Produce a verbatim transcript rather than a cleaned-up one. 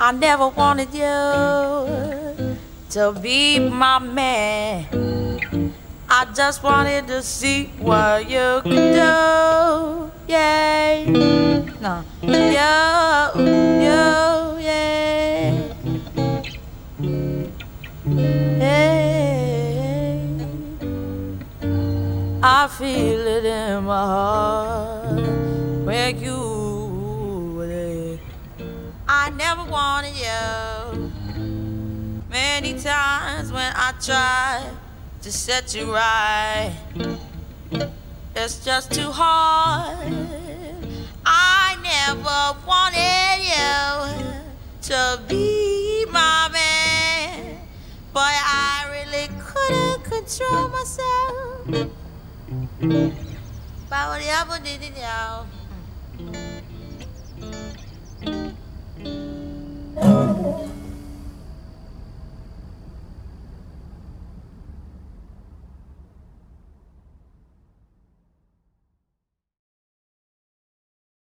I never wanted you to be my man. I just wanted to see what you could do. Yeah, no, you, you, yeah, hey. I feel it in my heart when you were there. I never wanted you. Many times when I try to set you right, it's just too hard. I never wanted you to be my man, but I really couldn't control myself. But what did you do?